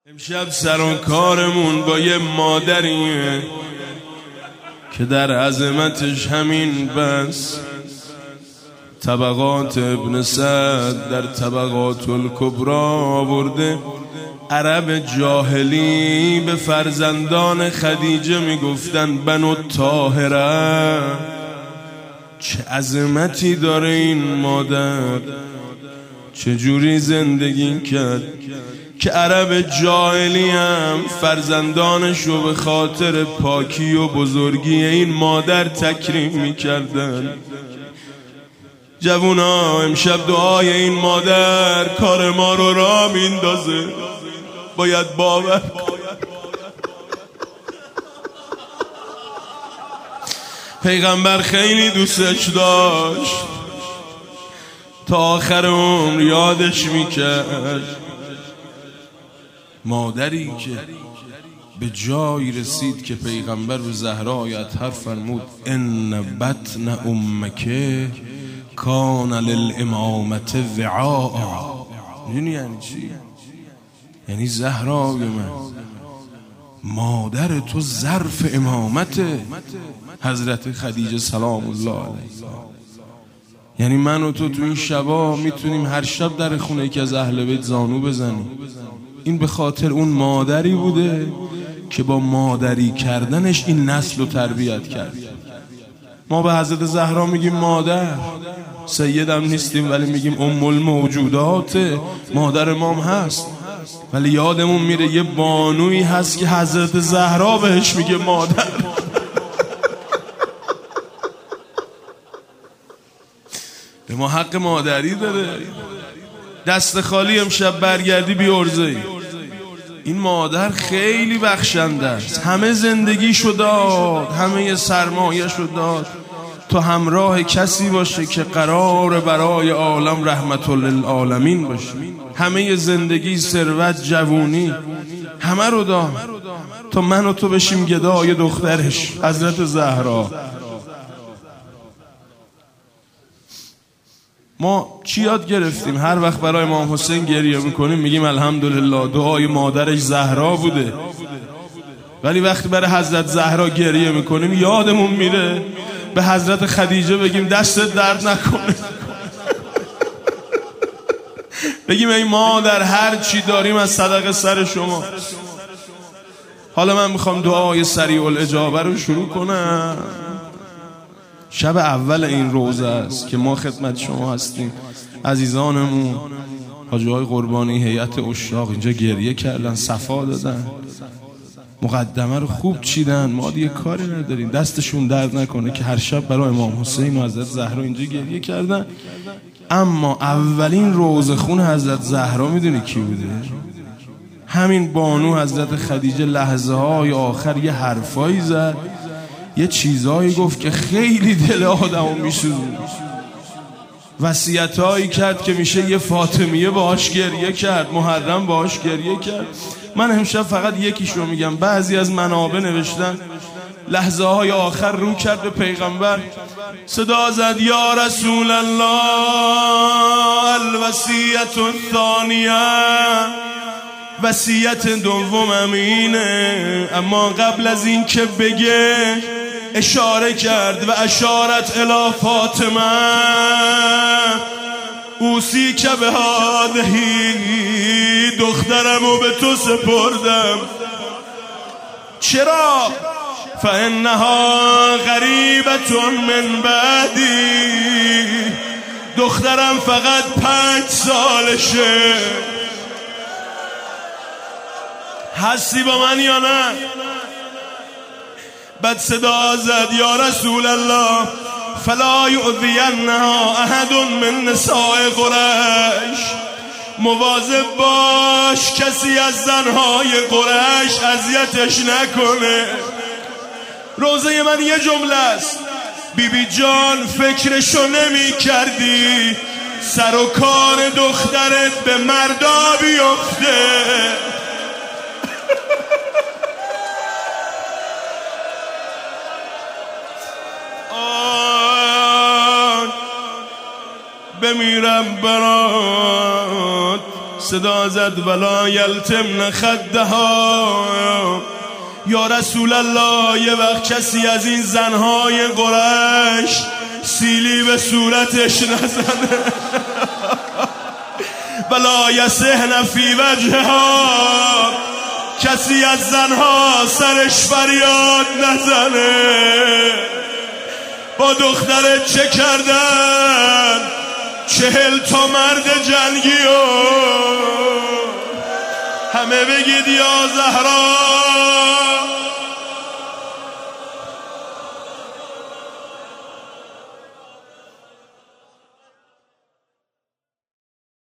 امشب سرانکارمون با یه مادریه که در عظمتش همین بس طبقات ابن سعد در طبقات الکبری آورده. عرب جاهلی به فرزندان خدیجه میگفتن بنو طاهره. چه عظمتی داره این مادر، چجوری زندگی کرد که عرب جاهلی هم فرزندانشو به خاطر پاکی و بزرگی این مادر تکریم میکردن. جوونا، امشب دعای این مادر کار ما رو راه میندازه. باید باور کن پیغمبر خیلی دوستش داشت، تا آخر عمر یادش میکرد. مادری که به جایی رسید که پیغمبر به زهرا اطهر فرمود ان بطن امک کان للامامت وعاء. میدونی یعنی چی؟ یعنی زهرای من، مادر تو ظرف امامت حضرت خدیجه سلام الله علیها. یعنی من و تو این شبا میتونیم هر شب در خونه یکی از اهل بیت زانو بزنیم. این به خاطر اون مادری بوده که با مادری کردنش این نسل رو تربیت کرد. ما به حضرت زهرا میگیم مادر، سیدم نیستیم ولی میگیم ام الموجودات، مادر مام هست. ولی یادمون میره یه بانویی هست که حضرت زهرا بهش میگه مادر. به ما حق مادری داره. دست خالی امشب برگردی بی عرضه‌ای. این مادر خیلی بخشنده است، همه زندگیشو داد، همه سرمایه‌شو داد تا همراه کسی باشه که قرار برای عالم رحمت للعالمین باشه. همه زندگی، ثروت، جوونی، همه رو داد تا من و تو بشیم گدای دخترش حضرت زهرا. ما چی یاد گرفتیم؟ هر وقت برای امام حسین گریه میکنیم میگیم الحمدلله دعای مادرش زهرا بوده. ولی وقتی برای حضرت زهرا گریه میکنیم یادمون میره به حضرت خدیجه بگیم دستت درد نکنه. بگیم ای مادر هر چی داریم از صدقه سر شما. حالا من میخوام دعای سریع الاجابه رو شروع کنم. شب اول این روزه است که ما خدمت شما هستیم. عزیزانمون حاجی های قربانی، هیئت عشاق اینجا گریه کردن، صفا دادن، مقدمه رو خوب چیدن. ما دیگه کاری نداریم، دستشون درد نکنه که هر شب برای امام حسین و حضرت زهرا اینجا گریه کردن. اما اولین روزه خون حضرت زهرا میدونی کی بوده؟ همین بانو حضرت خدیجه. لحظه های آخر یه حرفایی زد، یه چیزایی گفت که خیلی دل آدمو میسوزونه. وصیتایی کرد که میشه یه فاطمیه باهاش گریه کرد، محرم باهاش گریه کرد. من امشب فقط یکیشو میگم. بعضی از منابع نوشتن لحظه های آخر رو کرد به پیغمبر، صدا زد یا رسول الله الوصیت الثانیه، وصیت دومم اینه. اما قبل از این که بگه اشاره کرد و اشارت الی فاطمه اوسی که به هادهی، دخترمو به تو سپردم. چرا؟ فانها غریبة من بعدی، دخترم فقط 5 سالشه. هستی با من یا نه؟ بعد صدا زد یا رسول الله فلا یؤذینها احد من نساء قریش، مواظب باش کسی از زنهای قریش اذیتش نکنه. روزه من یه جمله است، بیبی جان فکرشو نمی کردی سر و کار دخترت به مردا بیفته؟ بمیرم برات صدا زد ولا یلتمن خدها. یا رسول الله یه وقت کسی از این زنهای قریش سیلی به صورتش نزنه ولا یسهن فی وجهها، کسی از زنها سرش فریاد نزنه. با دخترت چه کردن؟ 40 تا مرد جنگی و همه بگید یا زهرا